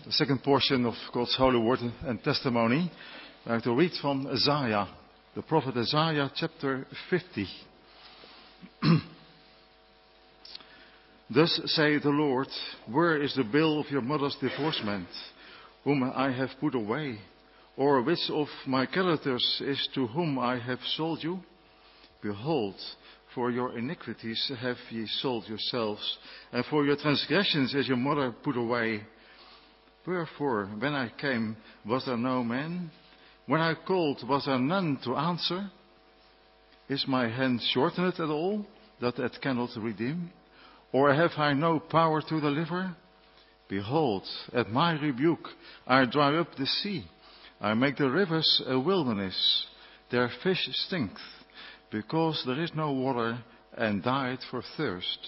The second portion of God's holy word and testimony, I have to read from Isaiah, the prophet Isaiah, chapter 50. Thus saith the Lord, where is the bill of your mother's divorcement, whom I have put away? Or which of my creditors is to whom I have sold you? Behold, for your iniquities have ye sold yourselves, and for your transgressions is your mother put away. Wherefore, when I came, was there no man? When I called, was there none to answer? Is my hand shortened at all, that it cannot redeem? Or have I no power to deliver? Behold, at my rebuke I dry up the sea. I make the rivers a wilderness. Their fish stinketh, because there is no water, and died for thirst.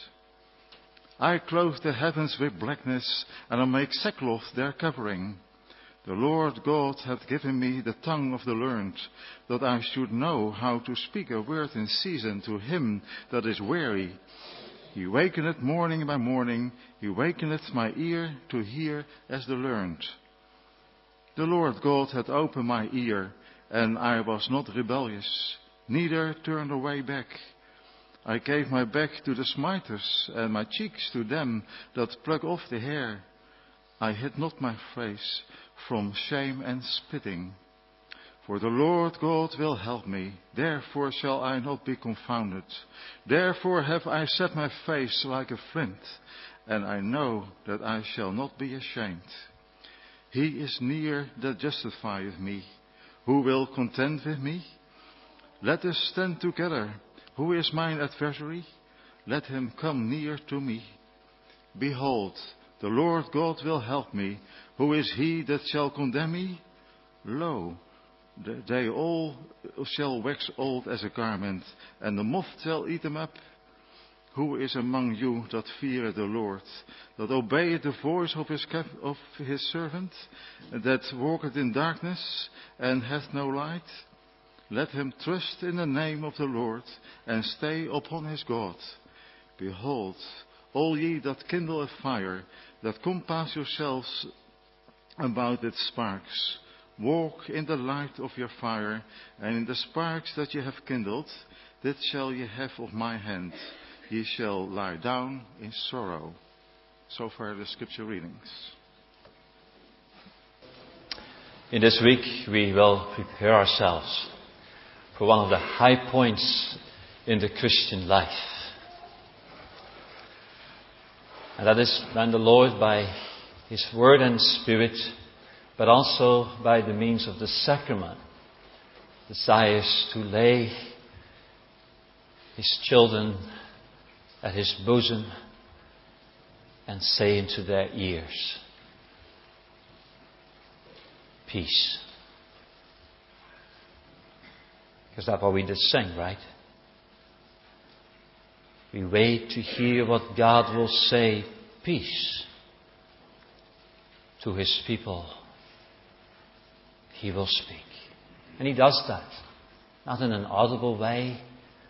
I clothe the heavens with blackness, and I make sackcloth their covering. The Lord God hath given me the tongue of the learned, that I should know how to speak a word in season to him that is weary. He wakeneth morning by morning, he wakeneth my ear to hear as the learned. The Lord God hath opened my ear, and I was not rebellious, neither turned away back. I gave my back to the smiters, and my cheeks to them that pluck off the hair. I hid not my face from shame and spitting. For the Lord God will help me, therefore shall I not be confounded. Therefore have I set my face like a flint, and I know that I shall not be ashamed. He is near that justifieth me. Who will contend with me? Let us stand together. Who is mine adversary? Let him come near to me. Behold, the Lord God will help me. Who is he that shall condemn me? Lo, they all shall wax old as a garment, and the moth shall eat them up. Who is among you that feareth the Lord, that obeyeth the voice of his servant, that walketh in darkness, and hath no light? Let him trust in the name of the Lord, and stay upon his God. Behold, all ye that kindle a fire, that compass yourselves about its sparks, walk in the light of your fire, and in the sparks that ye have kindled, that shall ye have of my hand. Ye shall lie down in sorrow. So far the scripture readings. In this week we will prepare ourselves for one of the high points in the Christian life. And that is when the Lord, by His Word and Spirit, but also by the means of the sacrament, desires to lay His children at His bosom and say into their ears, peace. Because that's what we just sang, right? We wait to hear what God will say, peace, to His people. He will speak. And He does that. Not in an audible way.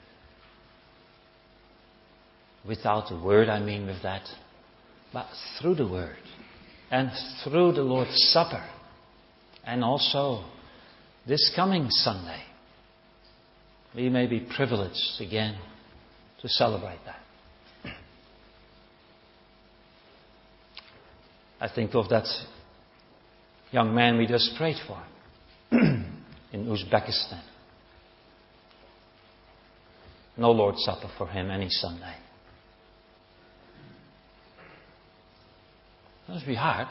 Without the Word, I mean with that. But through the Word. And through the Lord's Supper. And also this coming Sunday. We may be privileged again to celebrate that. I think of that young man we just prayed for in Uzbekistan. No Lord's Supper for him any Sunday. It must be hard.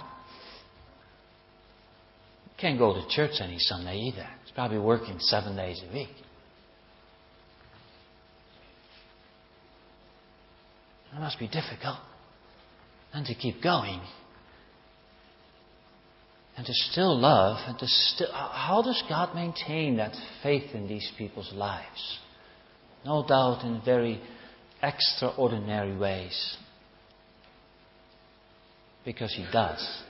Can't go to church any Sunday either. He's probably working 7 days a week. It must be difficult. And to keep going. And to still love. And to still... How does God maintain that faith in these people's lives? No doubt in very extraordinary ways. Because He does.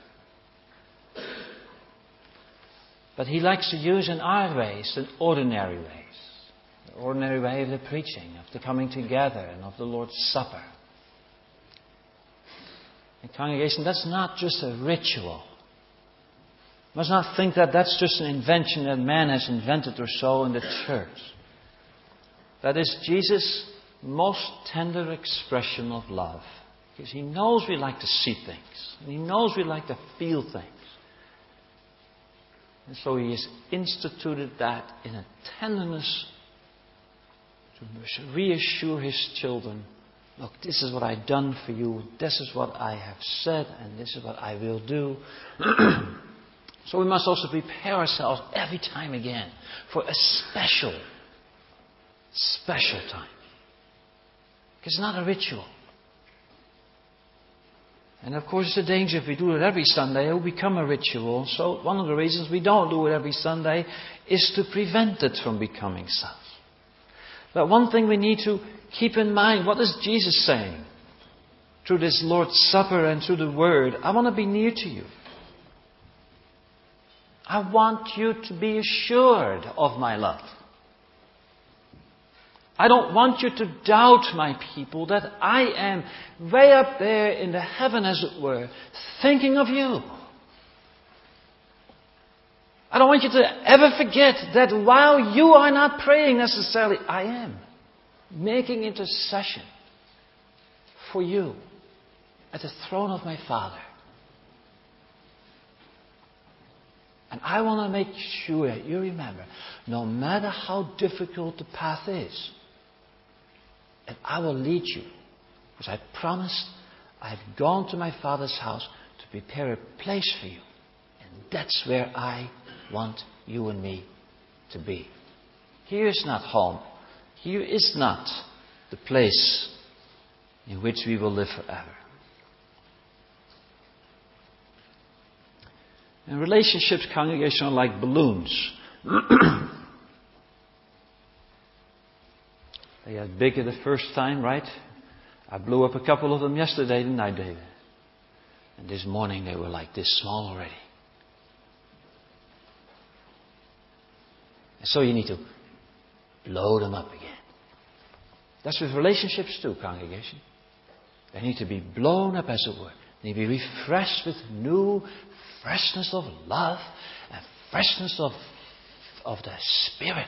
But He likes to use in our ways, in ordinary ways. The ordinary way of the preaching, of the coming together, and of the Lord's Supper. And congregation, that's not just a ritual. Must not think that that's just an invention that man has invented or so in the church. That is Jesus' most tender expression of love. Because He knows we like to see things. And He knows we like to feel things. And so He has instituted that in a tenderness to reassure His children. Look, this is what I've done for you. This is what I have said. And this is what I will do. So we must also prepare ourselves every time again for a special time. Because it's not a ritual. And of course, it's a danger if we do it every Sunday, it will become a ritual. So one of the reasons we don't do it every Sunday is to prevent it from becoming such. But one thing we need to keep in mind, what is Jesus saying? Through this Lord's Supper and through the Word, I want to be near to you. I want you to be assured of my love. I don't want you to doubt, my people, that I am way up there in the heaven, as it were, thinking of you. I don't want you to ever forget that while you are not praying necessarily, I am making intercession for you at the throne of my Father. And I want to make sure that you remember, no matter how difficult the path is, that I will lead you. Because I promised, I've gone to my Father's house to prepare a place for you. And that's where I want you and me to be. Here is not home. Here is not the place in which we will live forever. And relationships, congregation, are like balloons. They are bigger the first time, right? I blew up a couple of them yesterday, didn't I, David? And this morning they were like this small already. And so you need to blow them up again. That's with relationships too, congregation. They need to be blown up, as it were. They need to be refreshed with new freshness of love and freshness of the Spirit.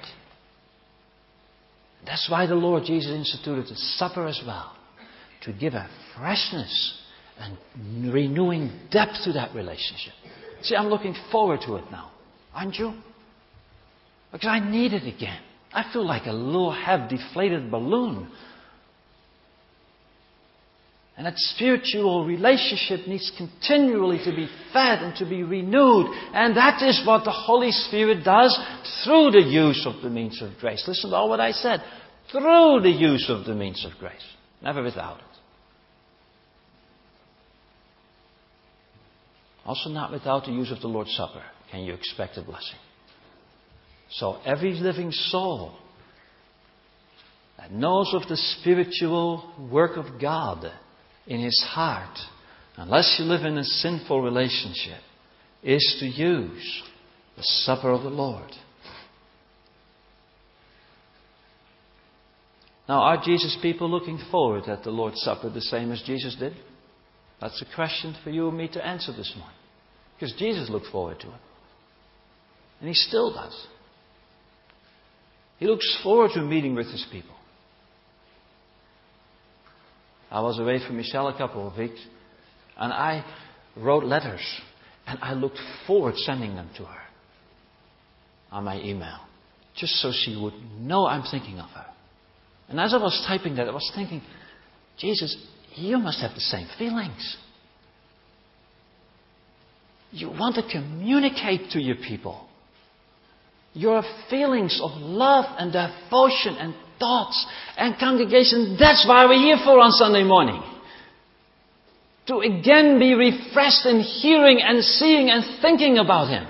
That's why the Lord Jesus instituted the supper as well. To give a freshness and renewing depth to that relationship. See, I'm looking forward to it now. Aren't you? Because I need it again. I feel like a little half-deflated balloon. And that spiritual relationship needs continually to be fed and to be renewed. And that is what the Holy Spirit does through the use of the means of grace. Listen to all what I said. Through the use of the means of grace. Never without it. Also not without the use of the Lord's Supper can you expect a blessing. So every living soul that knows of the spiritual work of God in his heart, unless you live in a sinful relationship, is to use the supper of the Lord. Now, are Jesus' people looking forward at the Lord's Supper the same as Jesus did? That's a question for you and me to answer this morning. Because Jesus looked forward to it. And He still does. He looks forward to meeting with His people. I was away from Michelle a couple of weeks, and I wrote letters, and I looked forward sending them to her on my email, just so she would know I'm thinking of her. And as I was typing that, I was thinking, Jesus, you must have the same feelings. You want to communicate to your people your feelings of love and devotion and thoughts and congregation. That's why we're here for on Sunday morning. To again be refreshed in hearing and seeing and thinking about Him.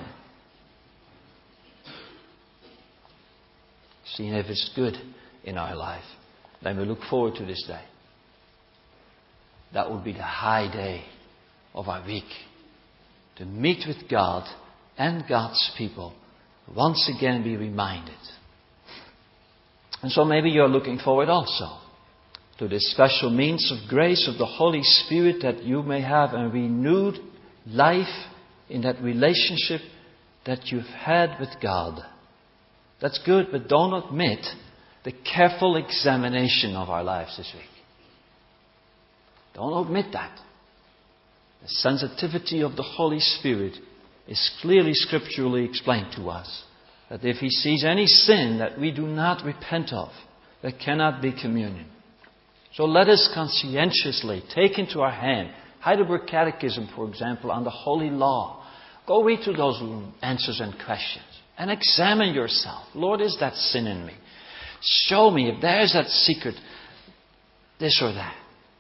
Seeing if it's good in our life, then we look forward to this day. That would be the high day of our week. To meet with God and God's people. Once again be reminded. And so maybe you're looking forward also to this special means of grace of the Holy Spirit, that you may have a renewed life in that relationship that you've had with God. That's good, but don't omit the careful examination of our lives this week. Don't omit that. The sensitivity of the Holy Spirit is clearly scripturally explained to us. That if He sees any sin that we do not repent of, there cannot be communion. So let us conscientiously take into our hand Heidelberg Catechism, for example, on the Holy Law. Go read through those answers and questions and examine yourself. Lord, is that sin in me? Show me if there's that secret, this or that.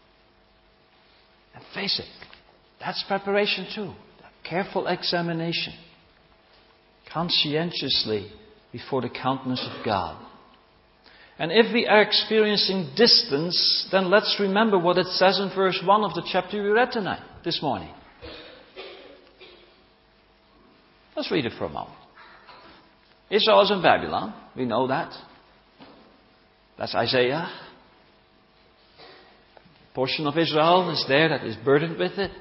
And face it, that's preparation too. Careful examination. Conscientiously before the countenance of God. And if we are experiencing distance, then let's remember what it says in verse 1 of the chapter we read this morning. Let's read it for a moment. Israel is in Babylon. We know that. That's Isaiah. A portion of Israel is there that is burdened with it.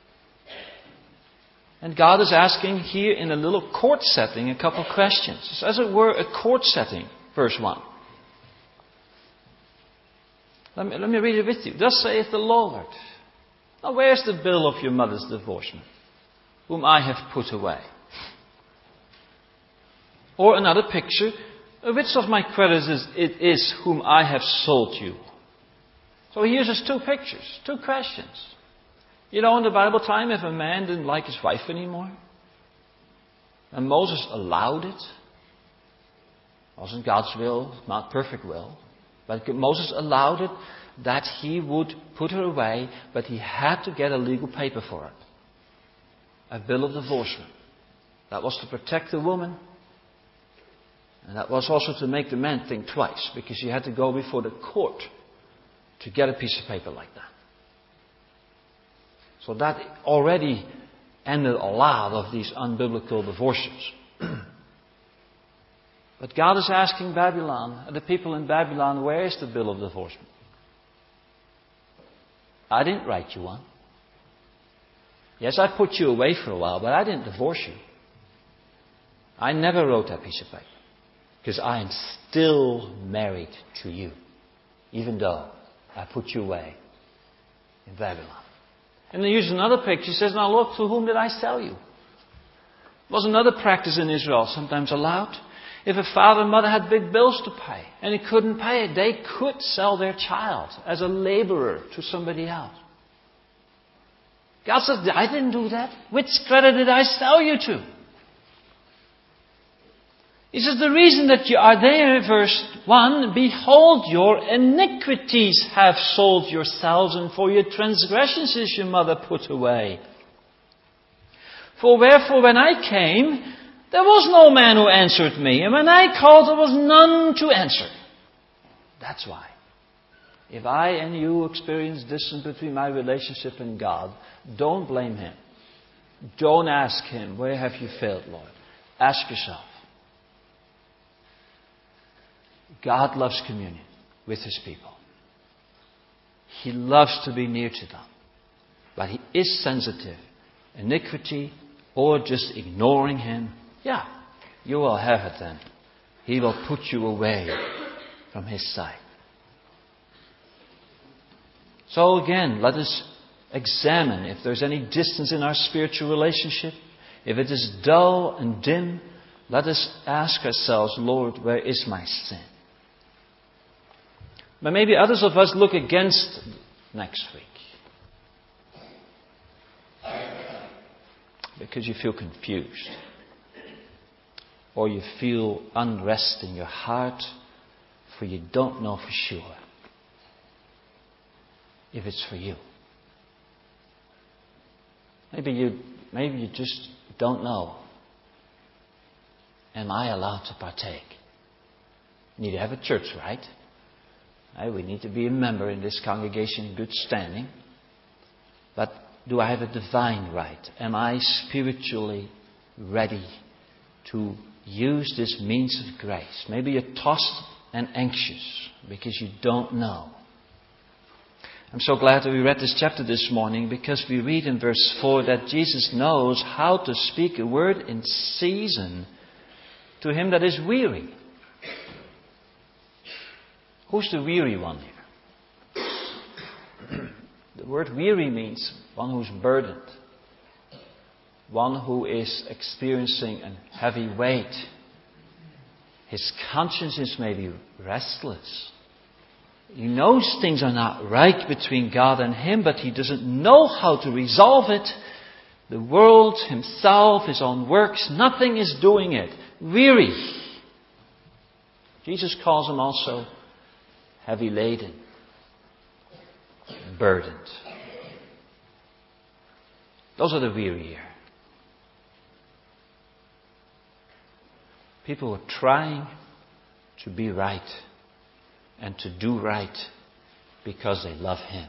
And God is asking here in a little court setting a couple of questions. It's as it were a court setting, verse 1. Let me read it with you. Thus saith the Lord. Now where's the bill of your mother's divorcement, whom I have put away? Or another picture, which of my creditors it is whom I have sold you? So he uses two pictures, two questions. You know, in the Bible time, if a man didn't like his wife anymore, and Moses allowed it, it wasn't God's will, not perfect will, but Moses allowed it, that he would put her away, but he had to get a legal paper for it. A bill of divorcement. That was to protect the woman. And that was also to make the man think twice, because you had to go before the court to get a piece of paper like that. So that already ended a lot of these unbiblical divorces. But God is asking Babylon, the people in Babylon, where is the bill of divorcement? I didn't write you one. Yes, I put you away for a while, but I didn't divorce you. I never wrote that piece of paper. Because I am still married to you, even though I put you away in Babylon. And then use another picture. He says, now look, to whom did I sell you? It was another practice in Israel, sometimes allowed. If a father and mother had big bills to pay and he couldn't pay it, they could sell their child as a laborer to somebody else. God says, I didn't do that. Which credit did I sell you to? He says, the reason that you are there, verse 1, behold, your iniquities have sold yourselves, and for your transgressions is your mother put away. For wherefore when I came, there was no man who answered me, and when I called, there was none to answer. That's why. If I and you experience distance between my relationship and God, don't blame Him. Don't ask Him, where have you failed, Lord? Ask yourself. God loves communion with His people. He loves to be near to them. But He is sensitive. Iniquity or just ignoring Him, yeah, you will have it then. He will put you away from His sight. So again, let us examine if there's any distance in our spiritual relationship. If it is dull and dim, let us ask ourselves, Lord, where is my sin? But maybe others of us look against next week. Because you feel confused. Or you feel unrest in your heart, for you don't know for sure if it's for you. Maybe you just don't know. Am I allowed to partake? You need to have a church, right? We need to be a member in this congregation in good standing. But do I have a divine right? Am I spiritually ready to use this means of grace? Maybe you're tossed and anxious because you don't know. I'm so glad that we read this chapter this morning, because we read in verse 4 that Jesus knows how to speak a word in season to him that is weary. Who's the weary one here? The word weary means one who's burdened, one who is experiencing a heavy weight. His conscience is maybe restless. He knows things are not right between God and him, but he doesn't know how to resolve it. The world, himself, his own works, nothing is doing it. Weary. Jesus calls him also heavy laden, burdened. Those are the weary here. People who are trying to be right and to do right because they love him.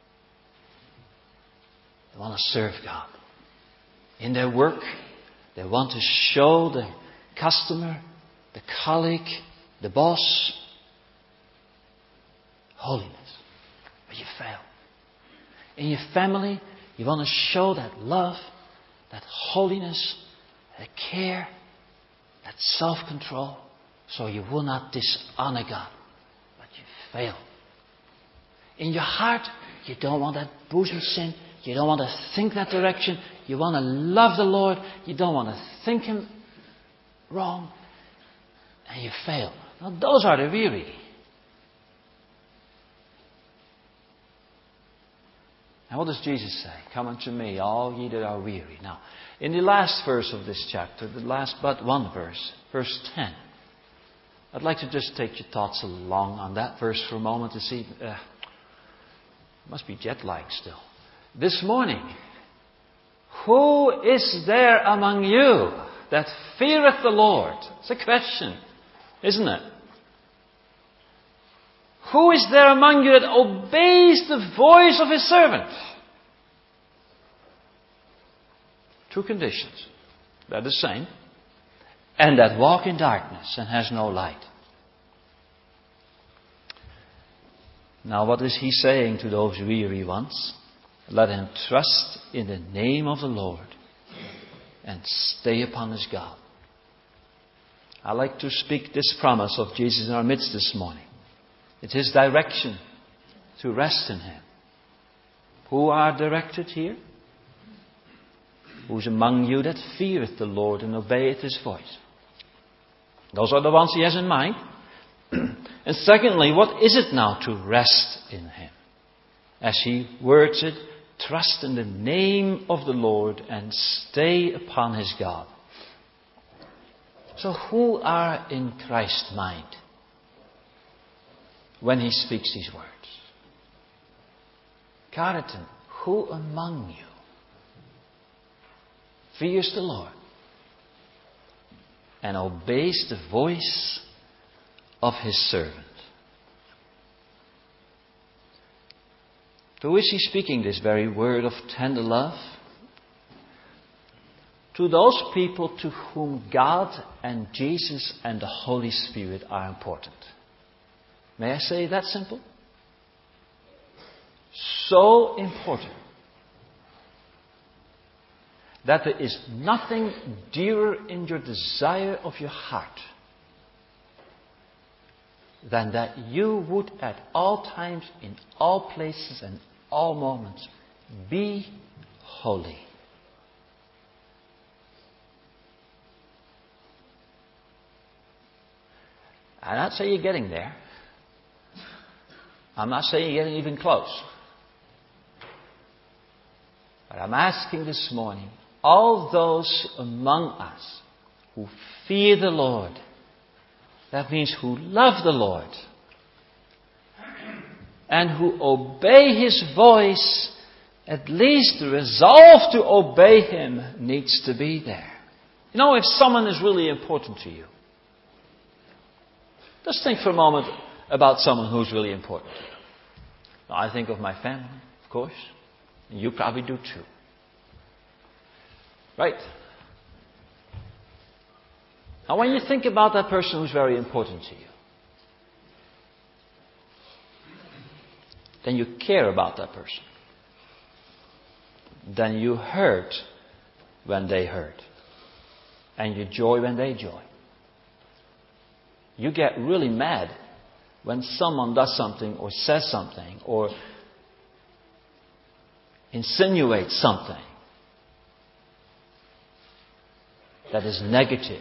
They want to serve God. In their work, they want to show the customer, the colleague, the boss, holiness. But you fail. In your family, you want to show that love, that holiness, that care, that self-control, so you will not dishonor God. But you fail. In your heart, you don't want that bosom sin. You don't want to think that direction. You want to love the Lord. You don't want to think him wrong. And you fail. Now those are the weary. And what does Jesus say? Come unto me, all ye that are weary. Now, in the last verse of this chapter, the last but one verse, verse 10, I'd like to just take your thoughts along on that verse for a moment to see. Must be jet lag still. This morning, who is there among you that feareth the Lord? It's a question, isn't it? Who is there among you that obeys the voice of his servant? Two conditions. They're the same. And that walk in darkness and has no light. Now what is he saying to those weary ones? Let him trust in the name of the Lord and stay upon his God. I like to speak this promise of Jesus in our midst this morning. It's his direction to rest in him. Who are directed here? Who's among you that feareth the Lord and obeyeth his voice? Those are the ones he has in mind. And secondly, what is it now to rest in him? As he words it, trust in the name of the Lord and stay upon his God. So who are in Christ's mind when he speaks these words? Carrington, who among you fears the Lord and obeys the voice of his servant? To who is he speaking this very word of tender love? To those people to whom God and Jesus and the Holy Spirit are important. May I say that simple? So important that there is nothing dearer in your desire of your heart than that you would at all times, in all places and all moments, be holy. I'm not saying you're getting there. I'm not saying you're getting even close. But I'm asking this morning, all those among us who fear the Lord, that means who love the Lord, and who obey his voice, at least the resolve to obey him needs to be there. You know, if someone is really important to you, just think for a moment about someone who's really important to you. Now, I think of my family, of course, and you probably do too. Right? Now, when you think about that person who's very important to you, then you care about that person. Then you hurt when they hurt. And you joy when they joy. You get really mad when someone does something or says something or insinuates something that is negative.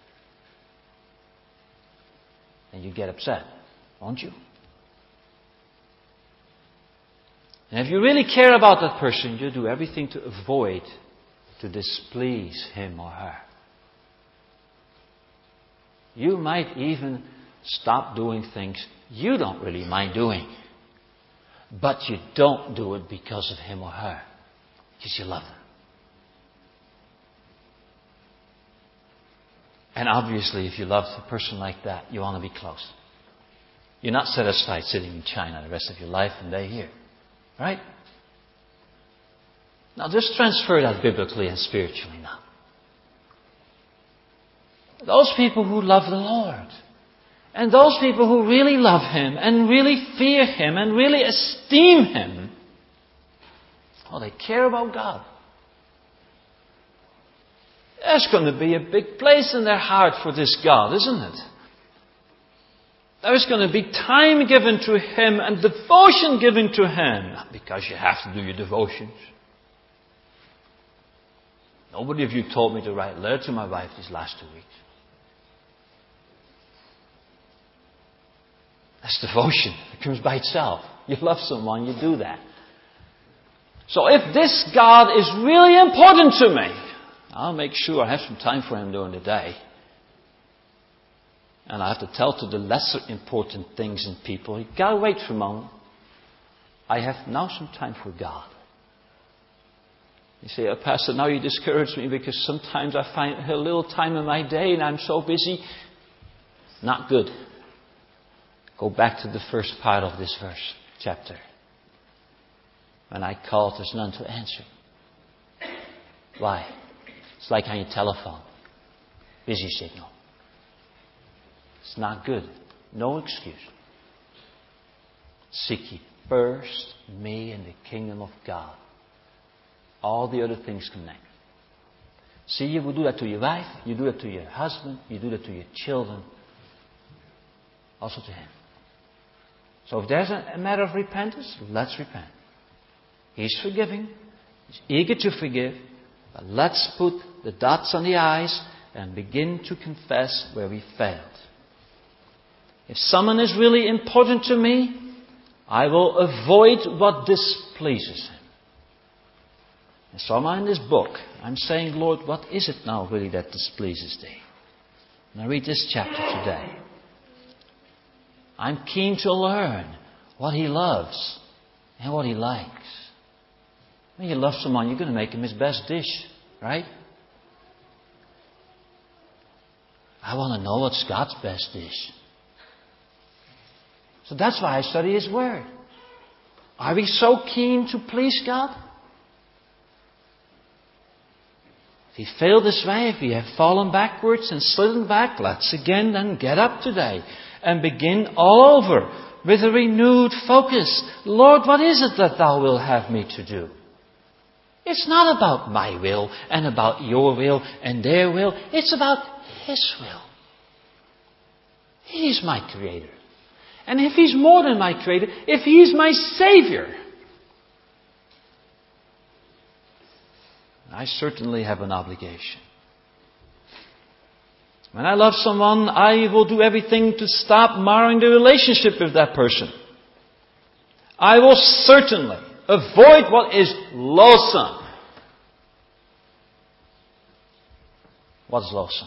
And you get upset, won't you? And if you really care about that person, you do everything to avoid, to displease him or her. You might even stop doing things you don't really mind doing. But you don't do it because of him or her. Because you love them. And obviously, if you love a person like that, you want to be close. You're not satisfied sitting in China the rest of your life and they're here. Right? Now just transfer that biblically and spiritually now. Those people who love the Lord, and those people who really love Him, and really fear Him, and really esteem Him, oh, they care about God. There's going to be a big place in their heart for this God, isn't it? There's going to be time given to Him and devotion given to Him. Not because you have to do your devotions. Nobody of you told me to write a letter to my wife these last 2 weeks. That's devotion. It comes by itself. You love someone, you do that. So if this God is really important to me, I'll make sure I have some time for Him during the day. And I have to tell to the lesser important things and people, you gotta wait for a moment. I have now some time for God. You say, oh, Pastor, now you discourage me because sometimes I find a little time in my day and I'm so busy. Not good. Go back to the first part of this verse, chapter. When I called, there's none to answer. Why? It's like on your telephone. Busy signal. It's not good. No excuse. Seek ye first me and the kingdom of God. All the other things come next. See, you will do that to your wife, you do that to your husband, you do that to your children, also to Him. So if there's a matter of repentance, let's repent. He's forgiving. He's eager to forgive. But let's put the dots on the I's and begin to confess where we failed. If someone is really important to me, I will avoid what displeases him. And so I'm in this book. I'm saying, Lord, what is it now really that displeases Thee? And I read this chapter today. I'm keen to learn what He loves and what He likes. When you love someone, you're going to make him his best dish, right? I want to know what's God's best dish. So that's why I study His Word. Are we so keen to please God? If you failed this way, if you have fallen backwards and slidden back, let's again then get up today and begin all over with a renewed focus. Lord, what is it that Thou wilt have me to do? It's not about my will and about your will and their will. It's about His will. He's my Creator. And if He's more than my Creator, if He's my Savior, I certainly have an obligation. When I love someone, I will do everything to stop marring the relationship with that person. I will certainly avoid what is loathsome. What is loathsome?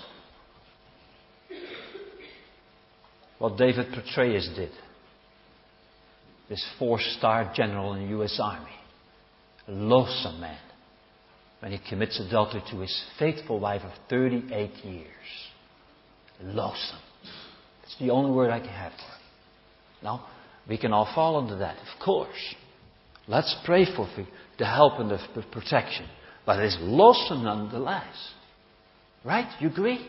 What David Petraeus did. This 4-star general in the U.S. Army. A loathsome man. When he commits adultery to his faithful wife of 38 years. Loathsome. That's the only word I can have for it. Now, we can all fall into that, of course. Let's pray for the help and the protection. But it is loathsome nonetheless. Right? You agree?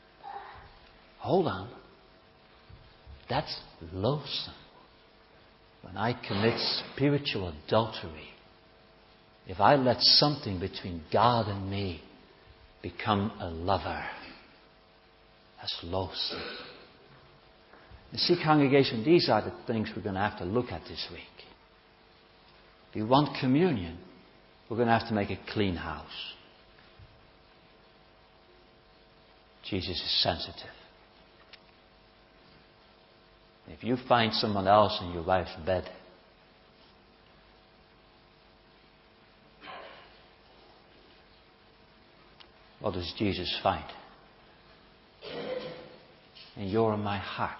Hold on. That's loathsome. when I commit spiritual adultery, if I let something between God and me become a lover, that's loathsome. You see, congregation, these are the things we're going to have to look at this week. If you want communion, we're going to have to make a clean house. Jesus is sensitive. If you find someone else in your wife's bed, what does Jesus find? In your and my heart.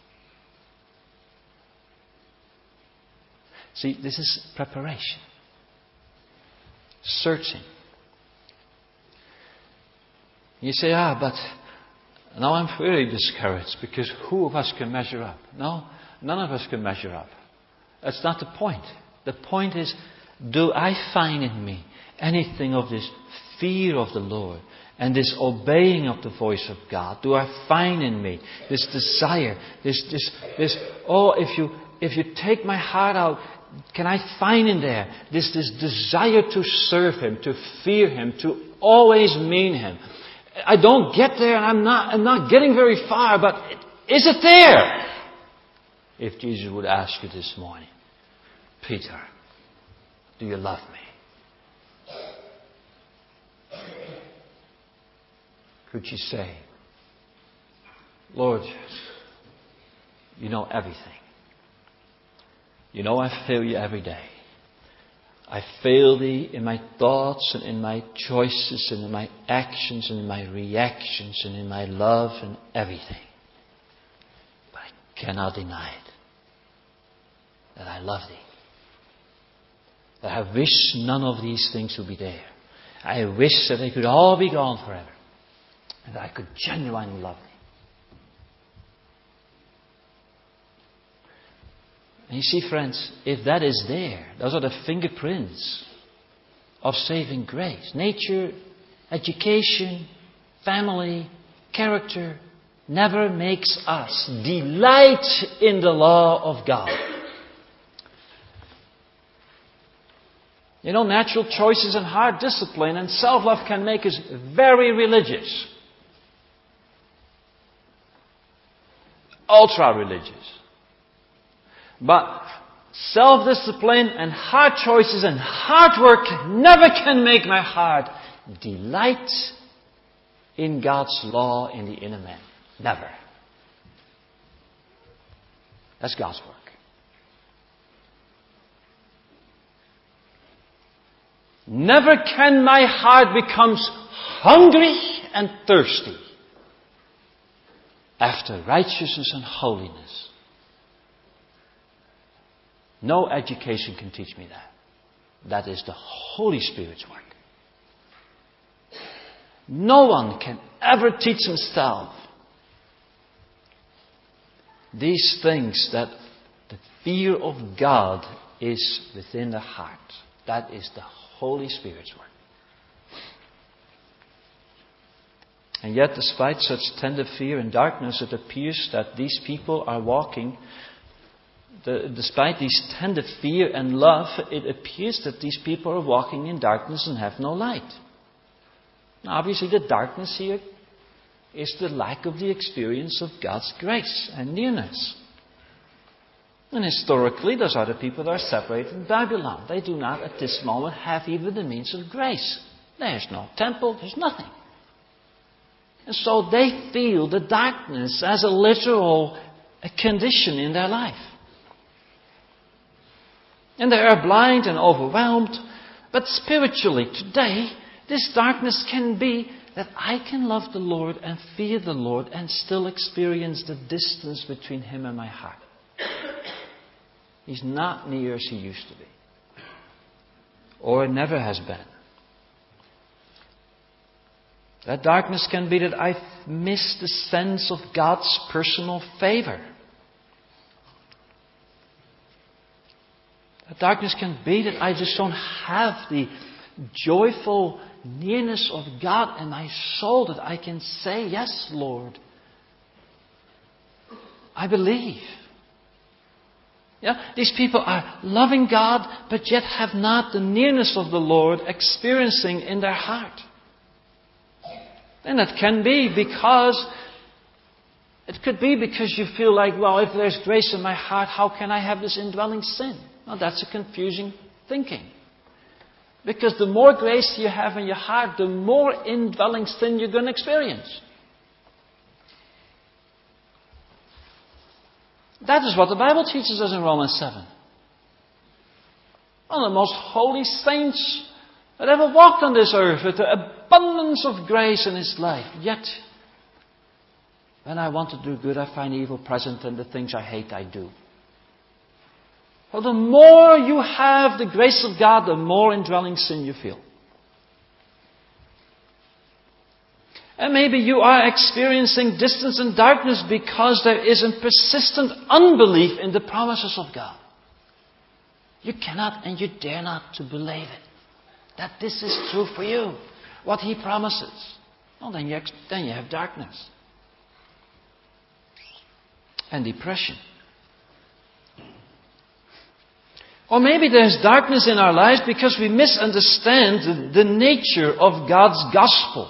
See, this is preparation. Searching. You say, but now I'm very discouraged because who of us can measure up? No, none of us can measure up. That's not the point. The point is, do I find in me anything of this fear of the Lord and this obeying of the voice of God? Do I find in me this desire, if you take my heart out, can I find in there this desire to serve Him, to fear Him, to always mean Him? I don't get there, and I'm not getting very far, but is it there? If Jesus would ask you this morning, Peter, do you love me? Could you say, Lord, you know everything. You know I fail you every day. I fail Thee in my thoughts and in my choices and in my actions and in my reactions and in my love and everything. But I cannot deny it. That I love Thee. That I wish none of these things would be there. I wish that they could all be gone forever. And that I could genuinely love Thee. And you see, friends, if that is there, those are the fingerprints of saving grace. Nature, education, family, character never makes us delight in the law of God. You know, natural choices and hard discipline and self-love can make us very religious. Ultra-religious. But self-discipline and hard choices and hard work never can make my heart delight in God's law in the inner man. Never. That's God's work. Never can my heart become hungry and thirsty after righteousness and holiness. No education can teach me that. That is the Holy Spirit's work. No one can ever teach himself these things, that the fear of God is within the heart. That is the Holy Spirit's work. And yet, despite such tender fear and darkness, it appears that these people are walking. Despite these tender fear and love, it appears that these people are walking in darkness and have no light. Now, obviously, the darkness here is the lack of the experience of God's grace and nearness. And historically, those are the people that are separated in Babylon. They do not, at this moment, have even the means of grace. There's no temple, there's nothing. And so they feel the darkness as a literal condition in their life. And they are blind and overwhelmed. But spiritually, today, this darkness can be that I can love the Lord and fear the Lord and still experience the distance between Him and my heart. He's not near as He used to be. Or never has been. That darkness can be that I've missed the sense of God's personal favor. That darkness can be that I just don't have the joyful nearness of God in my soul that I can say, yes, Lord, I believe. Yeah? These people are loving God, but yet have not the nearness of the Lord experiencing in their heart. And it can be because, it could be because you feel like, well, if there's grace in my heart, how can I have this indwelling sin? Well, that's a confusing thinking. Because the more grace you have in your heart, the more indwelling sin you're going to experience. That is what the Bible teaches us in Romans 7. One of the most holy saints that ever walked on this earth with the abundance of grace in his life. Yet, when I want to do good, I find evil present, and the things I hate, I do. Well, the more you have the grace of God, the more indwelling sin you feel. And maybe you are experiencing distance and darkness because there is a persistent unbelief in the promises of God. You cannot and you dare not to believe it. That this is true for you. What He promises. Well, then you have darkness. And depression. Or maybe there's darkness in our lives because we misunderstand the nature of God's gospel.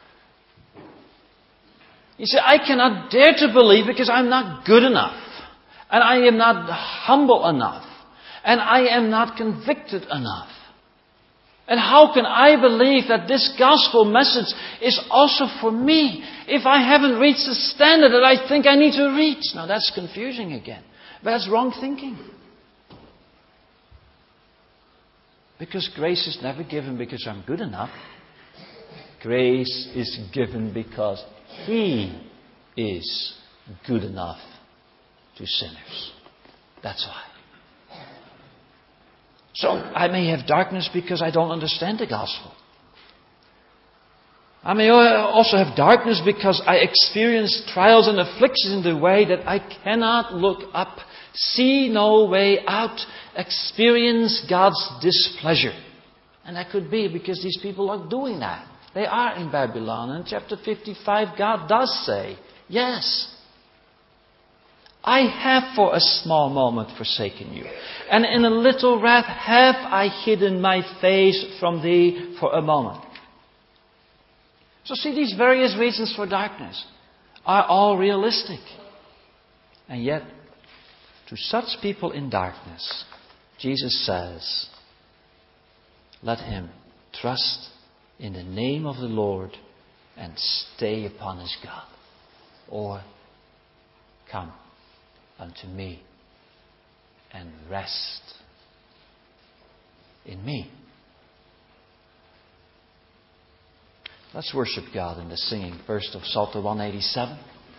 You say, I cannot dare to believe because I'm not good enough. And I am not humble enough. And I am not convicted enough. And how can I believe that this gospel message is also for me if I haven't reached the standard that I think I need to reach? Now that's confusing again. But that's wrong thinking. Because grace is never given because I'm good enough. Grace is given because He is good enough to sinners. That's why. So I may have darkness because I don't understand the gospel. I may also have darkness because I experience trials and afflictions in the way that I cannot look up, see no way out, experience God's displeasure. And that could be because these people are doing that. They are in Babylon. In chapter 55, God does say, yes, I have for a small moment forsaken you. And in a little wrath have I hidden my face from thee for a moment. So see, these various reasons for darkness are all realistic. And yet, to such people in darkness, Jesus says, let him trust in the name of the Lord and stay upon his God. Or come unto me and rest in me. Let's worship God in the singing first of Psalter 187.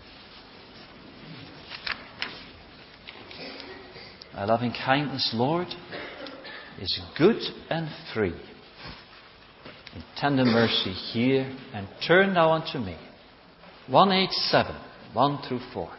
Thy loving kindness, Lord, is good and free. In tender mercy hear and turn thou unto me. 187, 1 through 4.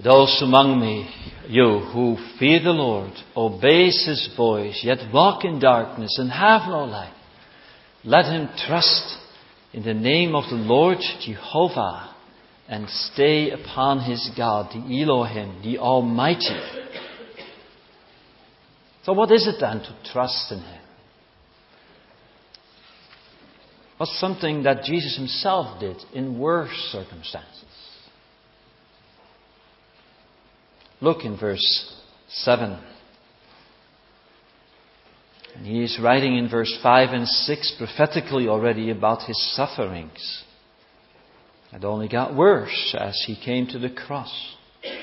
Those among you who fear the Lord, obeys His voice, yet walk in darkness and have no light, let him trust in the name of the Lord Jehovah and stay upon his God, the Elohim, the Almighty. So what is it then to trust in Him? What's something that Jesus Himself did in worse circumstances? Look in verse 7. And he is writing in verse 5 and 6 prophetically already about His sufferings. It only got worse as He came to the cross.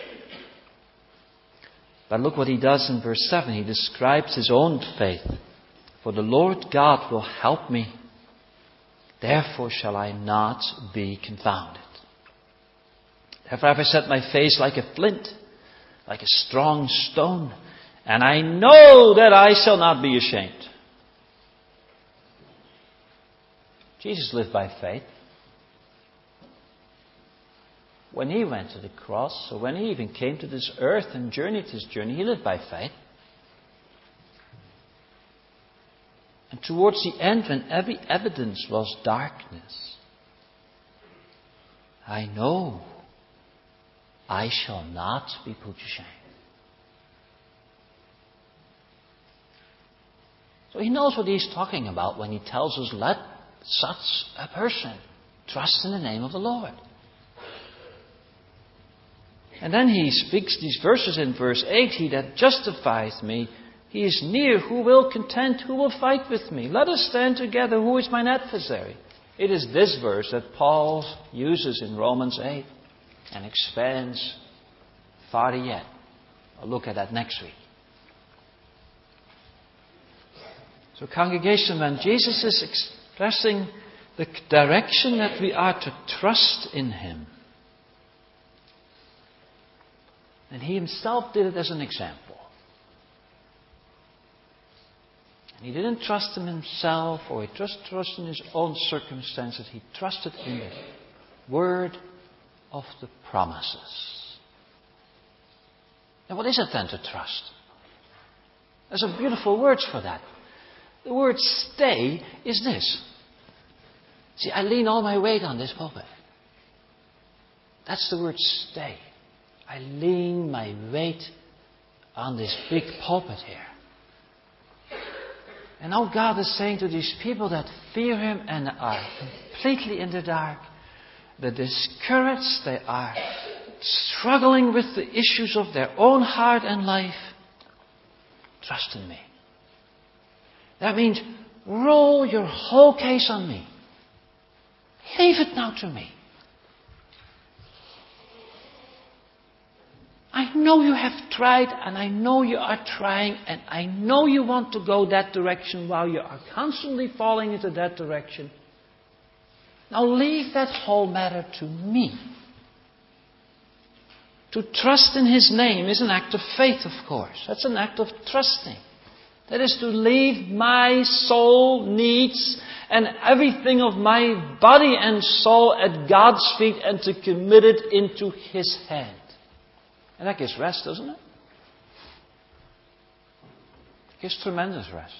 But look what He does in verse 7. He describes His own faith. For the Lord God will help me. Therefore shall I not be confounded. Therefore have I set my face like a flint, like a strong stone, and I know that I shall not be ashamed. Jesus lived by faith. When He went to the cross, or when He even came to this earth and journeyed His journey, He lived by faith. And towards the end, when every evidence was darkness, I know I shall not be put to shame. So He knows what He's talking about when He tells us, let such a person trust in the name of the Lord. And then He speaks these verses in verse 8, He that justifies me, He is near, who will contend, who will fight with me. Let us stand together, who is mine adversary? It is this verse that Paul uses in Romans 8 and expands farther yet. I'll look at that next week. So congregation, when Jesus is expressing the direction that we are to trust in Him, and He Himself did it as an example. And He didn't trust in Himself or He just trusted in His own circumstances. He trusted in the word of the promises. Now what is it then to trust? There's some beautiful words for that. The word stay is this. See, I lean all my weight on this pulpit. That's the word stay. I lean my weight on this big pulpit here. And now God is saying to these people that fear Him and are completely in the dark, they're discouraged, they are struggling with the issues of their own heart and life, trust in me. That means roll your whole case on me. Leave it now to me. I know you have tried, and I know you are trying, and I know you want to go that direction while you are constantly falling into that direction. Now leave that whole matter to me. To trust in His name is an act of faith, of course. That's an act of trusting. That is to leave my soul needs and everything of my body and soul at God's feet and to commit it into His hand. And that gives rest, doesn't it? It gives tremendous rest.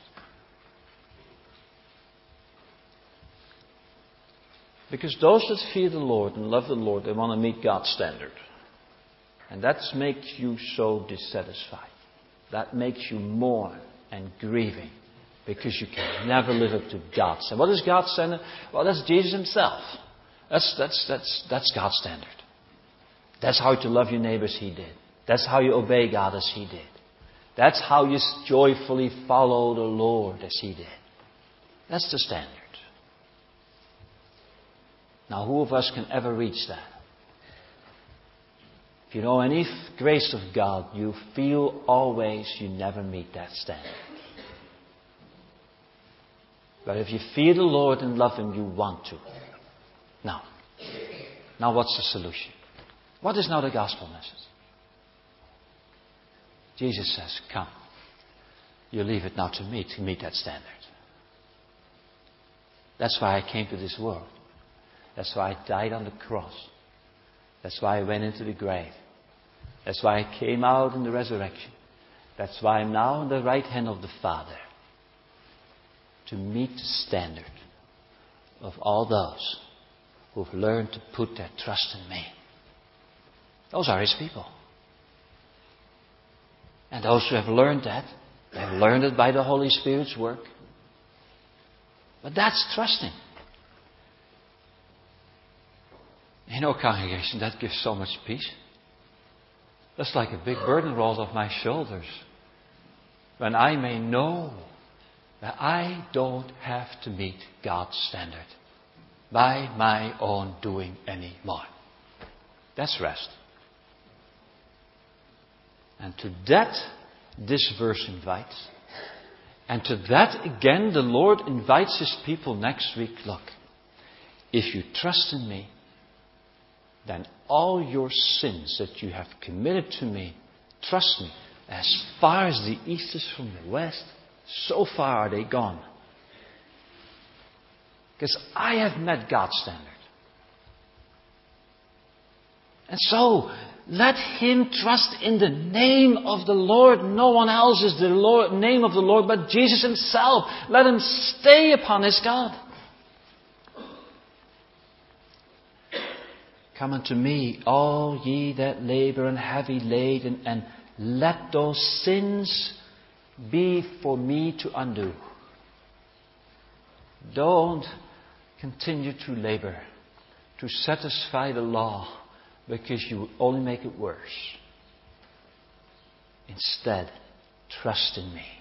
Because those that fear the Lord and love the Lord, they want to meet God's standard. And that makes you so dissatisfied. That makes you mourn and grieving. Because you can never live up to God's standard. What is God's standard? Well, that's Jesus Himself. That's God's standard. That's how to love your neighbors He did. That's how you obey God as He did. That's how you joyfully follow the Lord as He did. That's the standard. Now, who of us can ever reach that? If you know any grace of God, you feel always you never meet that standard. But if you fear the Lord and love Him, you want to. Now what's the solution? What is now the gospel message? Jesus says, come. You leave it now to me to meet that standard. That's why I came to this world. That's why I died on the cross. That's why I went into the grave. That's why I came out in the resurrection. That's why I'm now on the right hand of the Father. To meet the standard of all those who've learned to put their trust in me. Those are His people. And those who have learned that, they've learned it by the Holy Spirit's work. But that's trusting. You know, congregation, that gives so much peace. That's like a big burden rolls off my shoulders. When I may know that I don't have to meet God's standard by my own doing anymore. That's rest. And to that, this verse invites. And to that, again, the Lord invites His people next week. Look, if you trust in me, then all your sins that you have committed to me, trust me, as far as the east is from the west, so far are they gone. Because I have met God's standard. And so, let him trust in the name of the Lord. No one else is the name of the Lord but Jesus Himself. Let him stay upon his God. Come unto me, all ye that labor and heavy laden, and let those sins be for me to undo. Don't continue to labor to satisfy the law, because you will only make it worse. Instead, trust in me.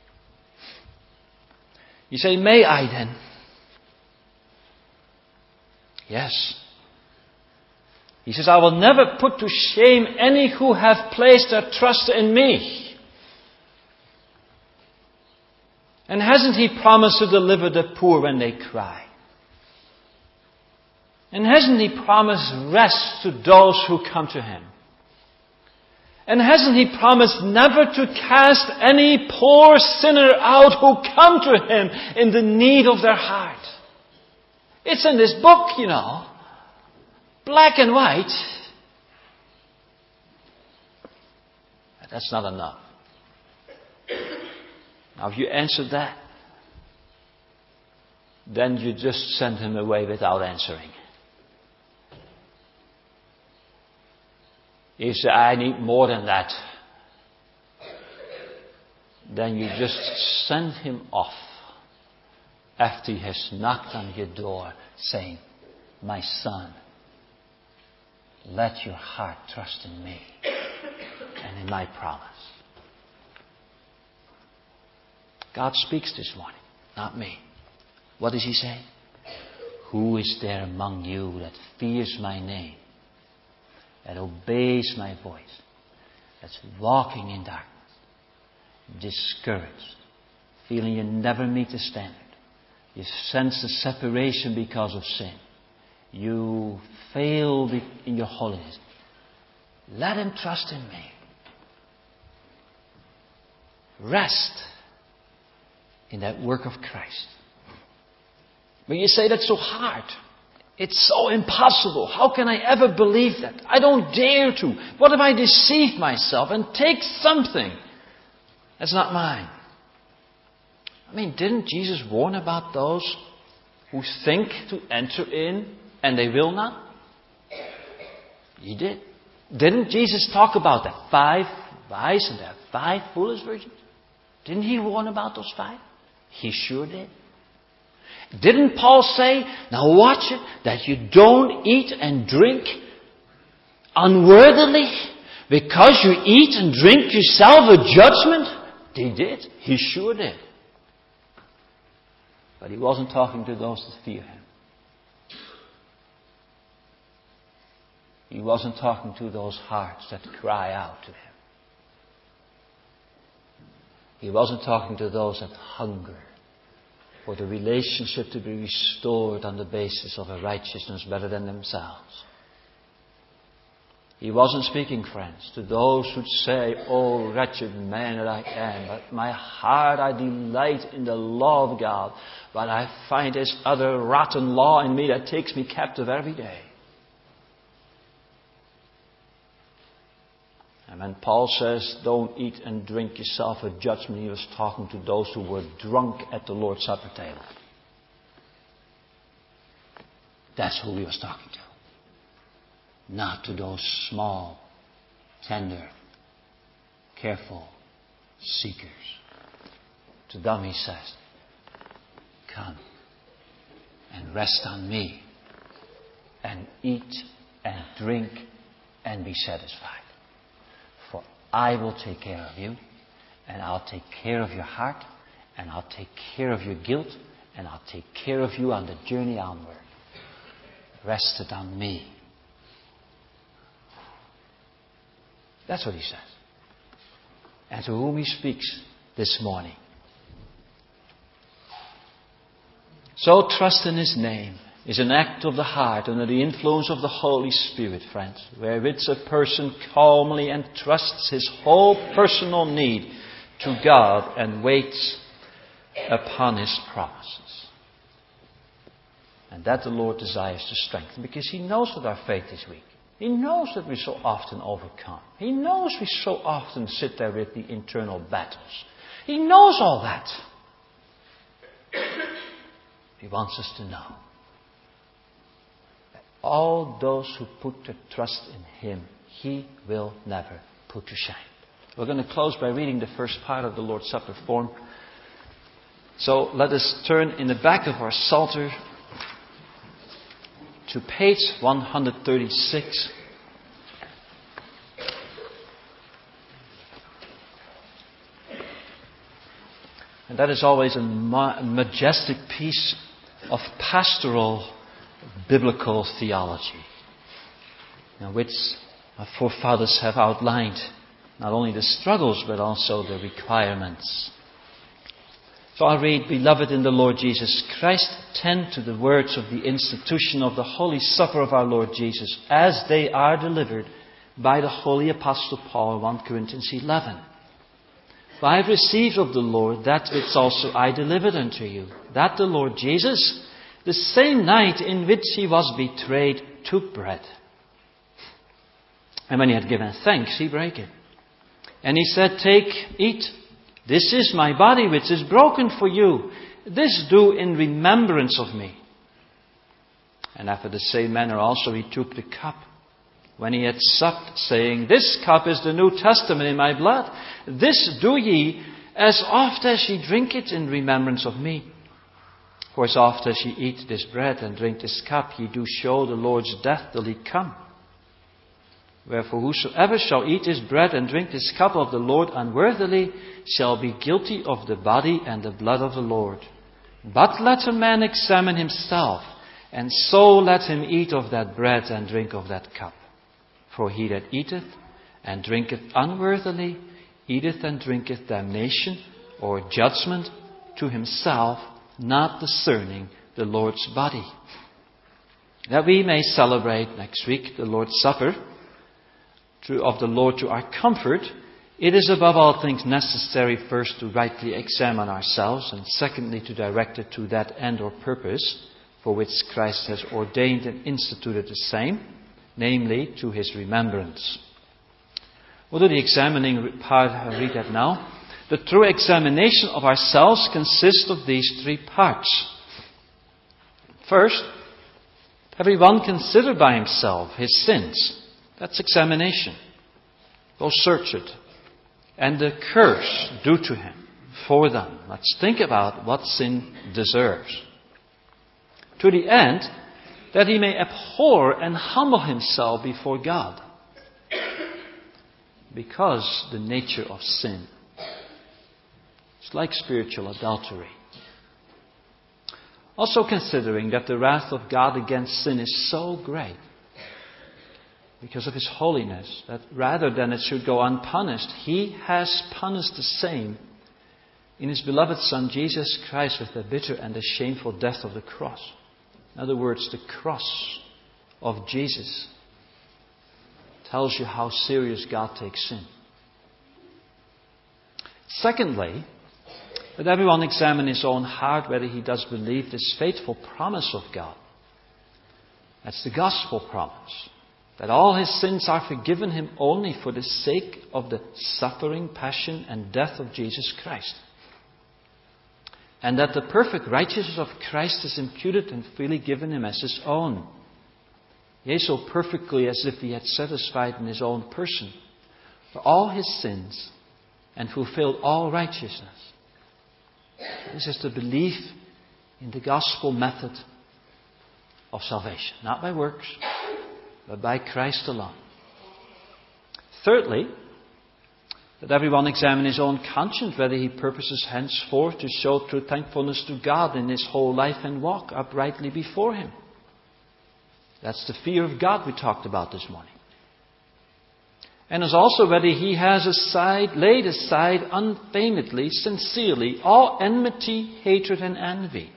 You say, may I then? Yes. He says, I will never put to shame any who have placed their trust in me. And hasn't He promised to deliver the poor when they cry? And hasn't He promised rest to those who come to Him? And hasn't He promised never to cast any poor sinner out who come to Him in the need of their heart? It's in this book, you know. Black and white. But that's not enough. Now if you answer that, then you just send him away without answering. You say, I need more than that. Then you just send him off after he has knocked on your door saying, my son, let your heart trust in me and in my promise. God speaks this morning, not me. What does He say? Who is there among you that fears my name, that obeys my voice, that's walking in darkness, discouraged, feeling you never meet the standard, you sense the separation because of sin, you failed in your holiness. Let him trust in me. Rest in that work of Christ. But you say that's so hard. It's so impossible. How can I ever believe that? I don't dare to. What if I deceive myself and take something that's not mine? I mean, didn't Jesus warn about those who think to enter in and they will not? He did. Didn't Jesus talk about the 5 wise and the 5 foolish virgins? Didn't He warn about those 5? He sure did. Didn't Paul say, now watch it, that you don't eat and drink unworthily because you eat and drink yourself a judgment? He did. He sure did. But He wasn't talking to those that fear Him. He wasn't talking to those hearts that cry out to Him. He wasn't talking to those that hunger for the relationship to be restored on the basis of a righteousness better than themselves. He wasn't speaking, friends, to those who'd say, oh, wretched man that I am, but my heart I delight in the law of God, but I find this other rotten law in me that takes me captive every day. And when Paul says, don't eat and drink yourself a judgment, he was talking to those who were drunk at the Lord's Supper table. That's who he was talking to. Not to those small, tender, careful seekers. To them he says, come and rest on me and eat and drink and be satisfied. For I will take care of you, and I'll take care of your heart, and I'll take care of your guilt, and I'll take care of you on the journey onward. Rest it on me. That's what he says. And to whom he speaks this morning. So trust in his name is an act of the heart under the influence of the Holy Spirit, friends, wherewith a person calmly entrusts his whole personal need to God and waits upon his promises. And that the Lord desires to strengthen, because he knows that our faith is weak. He knows that we so often overcome. He knows we so often sit there with the internal battles. He knows all that. He wants us to know that all those who put their trust in him, he will never put to shame. We're going to close by reading the first part of the Lord's Supper form. So let us turn in the back of our Psalter to page 136. And that is always a majestic piece of pastoral biblical theology, in which our forefathers have outlined not only the struggles but also the requirements. So I'll read, Beloved in the Lord Jesus Christ, tend to the words of the institution of the Holy Supper of our Lord Jesus, as they are delivered by the Holy Apostle Paul, 1 Corinthians 11. For I have received of the Lord that which also I delivered unto you, that the Lord Jesus, the same night in which he was betrayed, took bread. And when he had given thanks, he brake it. And he said, Take, eat. This is my body which is broken for you. This do in remembrance of me. And after the same manner also he took the cup, when he had supped, saying, This cup is the New Testament in my blood. This do ye as oft as ye drink it in remembrance of me. For as oft as ye eat this bread and drink this cup, ye do show the Lord's death till he come. Wherefore whosoever shall eat this bread and drink this cup of the Lord unworthily shall be guilty of the body and the blood of the Lord. But let a man examine himself, and so let him eat of that bread and drink of that cup. For he that eateth and drinketh unworthily eateth and drinketh damnation or judgment to himself, not discerning the Lord's body. That we may celebrate next week the Lord's Supper of the Lord to our comfort, it is above all things necessary first to rightly examine ourselves, and secondly to direct it to that end or purpose for which Christ has ordained and instituted the same, namely to his remembrance. We'll do the examining part. I'll read that now. The true examination of ourselves consists of these three parts. First, everyone consider by himself his sins. That's examination. Go search it. And the curse due to him for them. Let's think about what sin deserves. To the end that he may abhor and humble himself before God. Because the nature of sin is like spiritual adultery. Also considering that the wrath of God against sin is so great, because of his holiness, that rather than it should go unpunished, he has punished the same in his beloved Son Jesus Christ with the bitter and the shameful death of the cross. In other words, the cross of Jesus tells you how serious God takes sin. Secondly, that everyone examine his own heart whether he does believe this faithful promise of God. That's the gospel promise. that all his sins are forgiven him only for the sake of the suffering, passion, and death of Jesus Christ. And that the perfect righteousness of Christ is imputed and freely given him as his own. Yea, so perfectly as if he had satisfied in his own person for all his sins and fulfilled all righteousness. This is the belief in the gospel method of salvation. Not by works, but by Christ alone. Thirdly, that everyone examine his own conscience, whether he purposes henceforth to show true thankfulness to God in his whole life and walk uprightly before him. That's the fear of God we talked about this morning. And as also whether he has laid aside unfeignedly, sincerely, all enmity, hatred, and envy,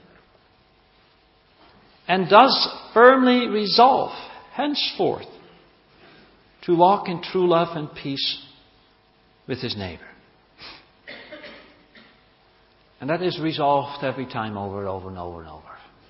and does firmly resolve henceforth to walk in true love and peace with his neighbor. And that is resolved every time over and over and over and over.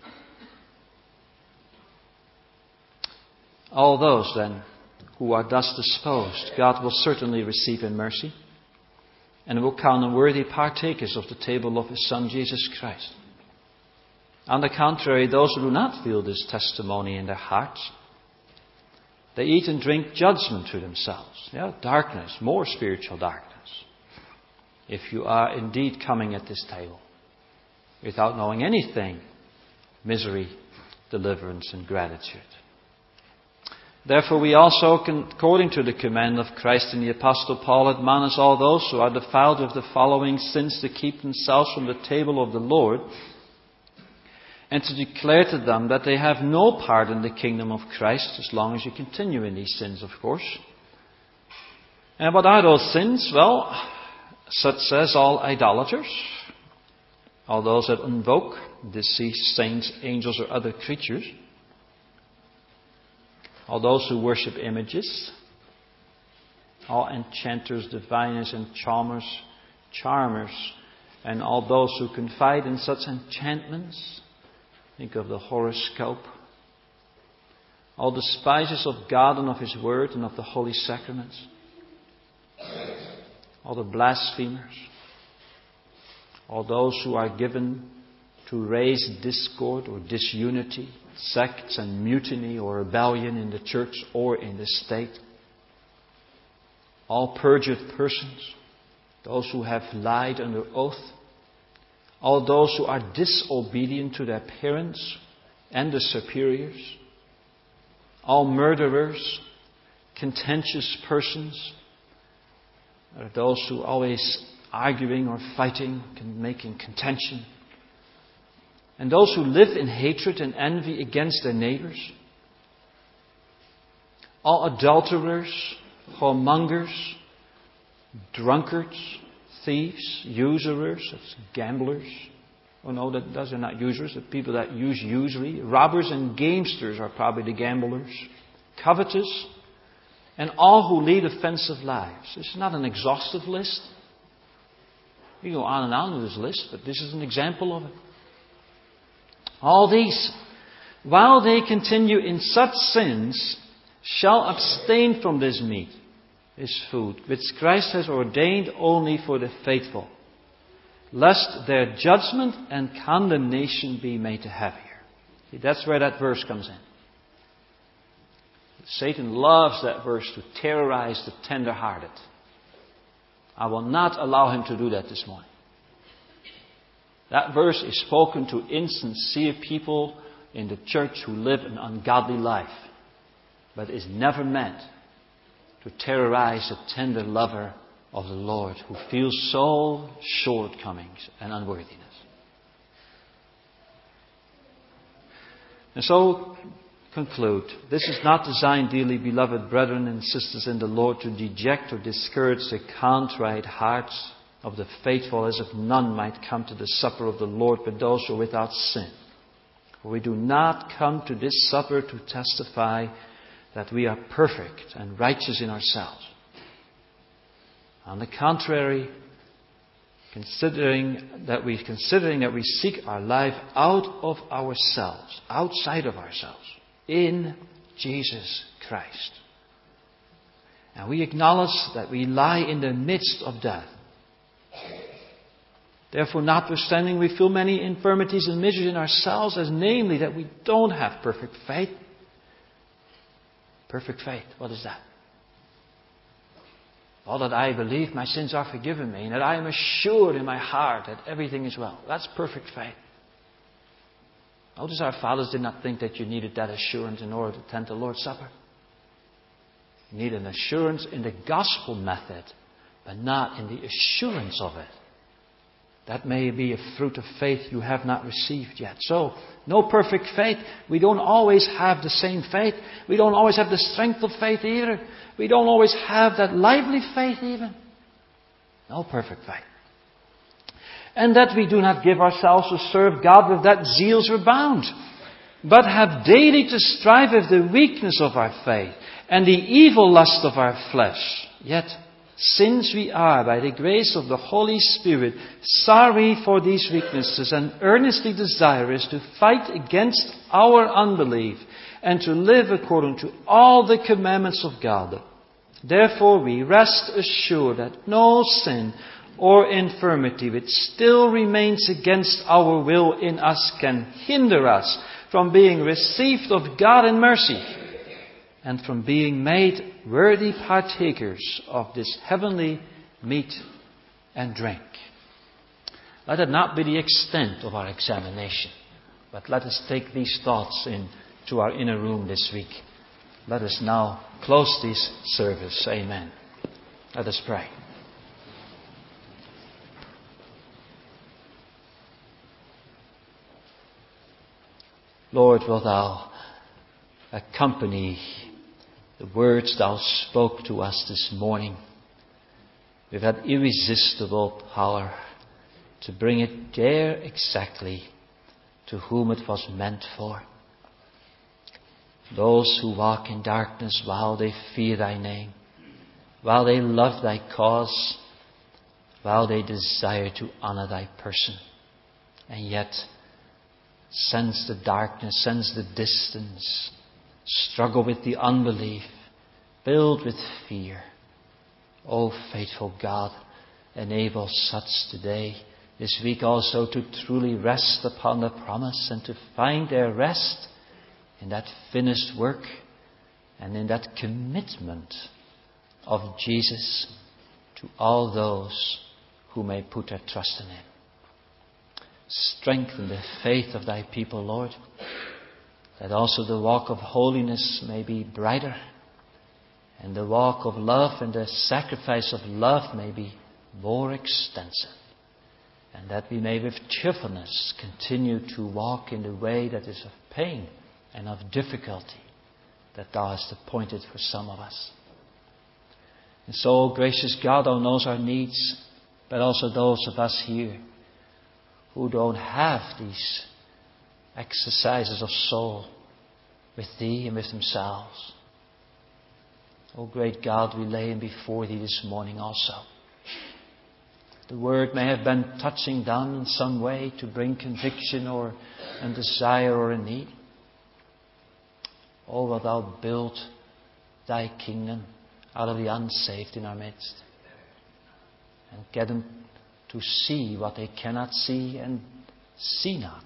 All those then who are thus disposed, God will certainly receive in mercy and will count them worthy partakers of the table of his Son Jesus Christ. On the contrary, those who do not feel this testimony in their hearts, they eat and drink judgment to themselves. Yeah, darkness, more spiritual darkness. If you are indeed coming at this table without knowing anything, misery, deliverance, and gratitude. Therefore we also, according to the command of Christ and the Apostle Paul, admonish all those who are defiled with the following sins to keep themselves from the table of the Lord, and to declare to them that they have no part in the kingdom of Christ, as long as you continue in these sins, of course. And what are those sins? Well, such as all idolaters, all those that invoke deceased saints, angels, or other creatures, all those who worship images, all enchanters, diviners, and charmers, and all those who confide in such enchantments. Think of the horoscope. All despisers of God and of his word and of the holy sacraments. All the blasphemers. All those who are given to raise discord or disunity, sects and mutiny or rebellion in the church or in the state. All perjured persons. Those who have lied under oath. All those who are disobedient to their parents and the superiors. All murderers, contentious persons. Or those who are always arguing or fighting, making contention. And those who live in hatred and envy against their neighbors. All adulterers, whoremongers, drunkards, thieves, usurers, that's gamblers. Oh no, those are not usurers. The people that use usury. Robbers and gamesters are probably the gamblers. Covetous, and all who lead offensive lives. This is not an exhaustive list. You go on and on with this list, but this is an example of it. All these, while they continue in such sins, shall abstain from this meat, this food, which Christ has ordained only for the faithful, lest their judgment and condemnation be made heavier. See, that's where that verse comes in. Satan loves that verse to terrorize the tender-hearted. I will not allow him to do that this morning. That verse is spoken to insincere people in the church who live an ungodly life, but is never meant to terrorize the tender lover of the Lord who feels so shortcomings and unworthiness. And so, conclude, this is not designed, dearly beloved brethren and sisters in the Lord, to deject or discourage the contrite hearts of the faithful, as if none might come to the supper of the Lord but those who are without sin. For we do not come to this supper to testify that we are perfect and righteous in ourselves. On the contrary, considering that we seek our life out of ourselves, outside of ourselves, in Jesus Christ. And we acknowledge that we lie in the midst of death. Therefore, notwithstanding, we feel many infirmities and miseries in ourselves, as namely that we don't have perfect faith. Perfect faith, what is that? All that I believe my sins are forgiven me, and that I am assured in my heart that everything is well. That's perfect faith. Notice our fathers did not think that you needed that assurance in order to attend the Lord's Supper. You need an assurance in the gospel method, but not in the assurance of it. That may be a fruit of faith you have not received yet. So, no perfect faith. We don't always have the same faith. We don't always have the strength of faith either. We don't always have that lively faith even. No perfect faith. And that we do not give ourselves to serve God with that zeals we're bound, but have daily to strive with the weakness of our faith and the evil lust of our flesh. Yet, since we are, by the grace of the Holy Spirit, sorry for these weaknesses and earnestly desirous to fight against our unbelief and to live according to all the commandments of God. Therefore we rest assured that no sin or infirmity which still remains against our will in us can hinder us from being received of God in mercy, and from being made worthy partakers of this heavenly meat and drink. Let it not be the extent of our examination, but let us take these thoughts into our inner room this week. Let us now close this service. Amen. Let us pray. Lord, wilt Thou accompany the words Thou spoke to us this morning with that irresistible power to bring it there exactly to whom it was meant for. Those who walk in darkness while they fear Thy name, while they love Thy cause, while they desire to honor Thy person, and yet sense the darkness, sense the distance, struggle with the unbelief, filled with fear. O faithful God, enable such today, this week also, to truly rest upon the promise and to find their rest in that finished work and in that commitment of Jesus to all those who may put their trust in Him. Strengthen the faith of Thy people, Lord, that also the walk of holiness may be brighter, and the walk of love and the sacrifice of love may be more extensive, and that we may with cheerfulness continue to walk in the way that is of pain and of difficulty that Thou hast appointed for some of us. And so, gracious God, Thou knows our needs, but also those of us here who don't have these exercises of soul with Thee and with themselves. O great God, we lay Him before Thee this morning also. The Word may have been touching down in some way to bring conviction or a desire or a need. O, wilt Thou build Thy kingdom out of the unsaved in our midst, and get them to see what they cannot see and see not.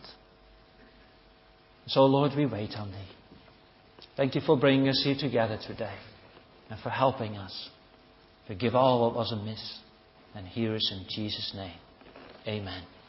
So, Lord, we wait on Thee. Thank You for bringing us here together today and for helping us. Forgive all what was amiss and hear us in Jesus' name. Amen.